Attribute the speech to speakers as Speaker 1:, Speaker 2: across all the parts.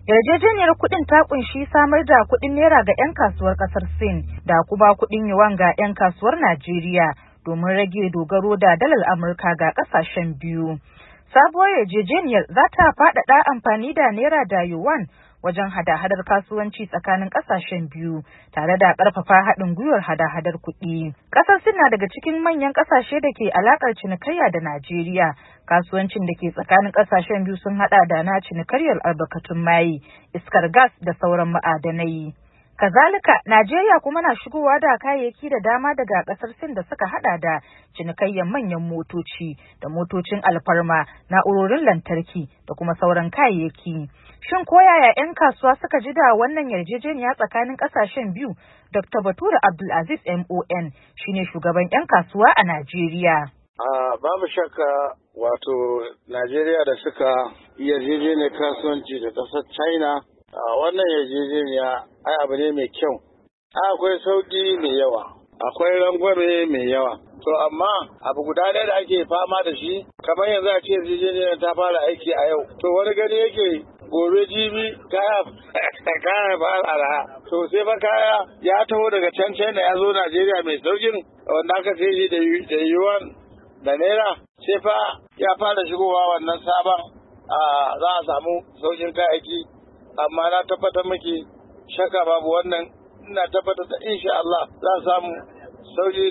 Speaker 1: Yarjejeniyar kuɗin ta kunshi samar da kuɗin naira ga 'yan kasuwar ƙasar Sin da kuma kuɗin yuan ga 'yan kasuwar Najeriya domin rage dogaro da dalar Amurka ga ƙasashen biyu. Sabuwar yarjejeniyar za ta faɗaɗa amfani da naira da yuan wajen hada-hadar kasuwanci tsakanin ƙasashen biyu tare da ƙarfafa haɗin gwiwar hada-hadar kuɗi. Ƙasar Sin na daga cikin manyan ƙasashe da ke alaƙar cinikayya da Najeriya. Kasuwancin da ke tsakanin ƙasashen biyu sun haɗa da na cinikayyar albarkatun mai, iskar gas da sauran ma'adanai. Kazalika, Najeriya kuma na shigowa da kayayyaki da dama daga ƙasar Sin da suka hada da cinikayyar manyan motoci da motocin alfarma, na'urorin lantarki da kuma sauran kayayyaki. Shin ko yaya 'yan kasuwa suka ji da wannan yarjejeniya tsakanin ƙasashen biyu? Dr. Bature Abdulaziz MON shine shugaban 'yan kasuwa a Najeriya.
Speaker 2: Babu shakka wato Najeriya da suka yarjejeniyar kasuwanci da ƙasar China. Wannan yarjejeniya ai abu ne mai kyau. Akwai sauƙi mai yawa, akwai rangwame mai yawa. To amma abu guda ɗaya da ake fama da shi, kamar yanzu a ce yarjejeniyar ta fara aiki a yau. To wani gani yake gobe jibi kaya fara araha. To sai fa kaya ya taho daga can China ya zo Najeriya mai sauƙin wanda aka sai shi da yuan da naira. Sai fa ya fara shigowa wannan sabon za a samu sauƙin kayayyaki. Amma na tabbatar miki shaka babu wannan, ina tabbatar da insha Allah za a samu sauki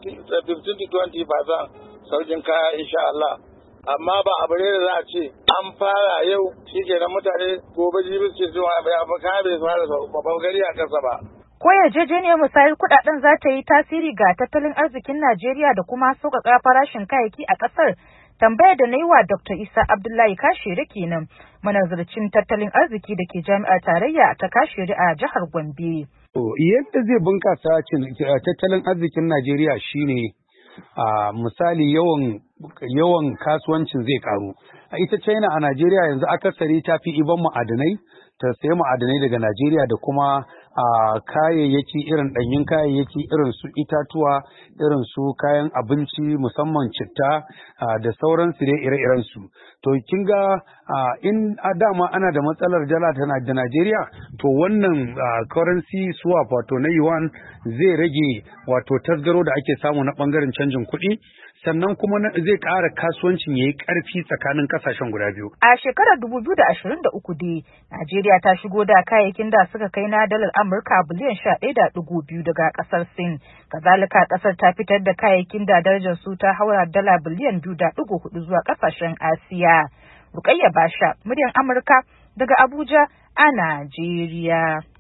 Speaker 2: 15-20% saukin kaya insha Allah. Amma ba abu ne da za a ce an fara yau shikenan mutane gobe jibi ce zuwa ba kaya bai fara babban gari a ƙasa ba.
Speaker 1: Ko yarjejeniyar musayar kuɗaɗen za ta yi tasiri ga tattalin arzikin Najeriya da kuma sauƙaƙa farashin kayayyaki a ƙasar? Tambayar da na yi wa Dr. Isa Abdullahi Kashiri kenan, manazarcin tattalin arziki da ke jami'ar tarayya ta Kashiri a jihar Gombe.
Speaker 3: Yadda zai bunkasa tattalin arzikin Najeriya shine misali yawan kasuwancin zai karu. A ita China a Najeriya yanzu akasari ta fi iban ma'adanai, ta sayi ma'adanai daga Najeriya da kuma kayayyaki irin ɗanyun kayayyaki irin su itatuwa, irin su kayan abinci musamman citta da sauran su dai ire-iren su. To kin ga in a dama ana da matsalar dala da Najeriya, to wannan currency swap wato na yuan zai rage wato tasgaro da ake samu na bangaren canjin kuɗi, sannan kuma zai ƙara kasuwancin yayi ƙarfi tsakanin ƙasashen guda biyu.
Speaker 1: A shekarar 2023 dai, Najeriya ta shigo da kayayyakin da suka kai na dalar Amurka biliyan 11.2 daga ƙasar Sin. Kazalika ƙasar ta fitar da kayayyakin da darajar su ta haura dala biliyan 2.4 zuwa ƙasashen Asiya. Rukayya Basha, muryar Amurka daga Abuja a Najeriya.